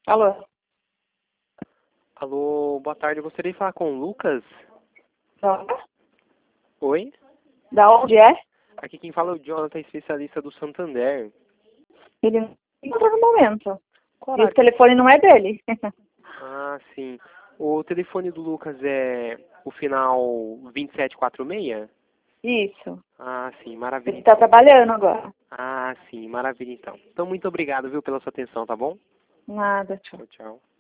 Alô? Alô, boa tarde. Eu gostaria de falar com o Lucas. Da Oi? da onde é? Aqui quem fala é o Jonathan, especialista do Santander. Ele não encontra no momento. Qual E o horário? telefone não é dele. Ah, sim. O telefone do Lucas é o final 2746? Isso. Ah, sim, maravilha Ele tá então. trabalhando agora. Ah, sim, maravilha então. Então, muito obrigado, viu, pela sua atenção, tá bom? Nada, tchau. Tchau, tchau.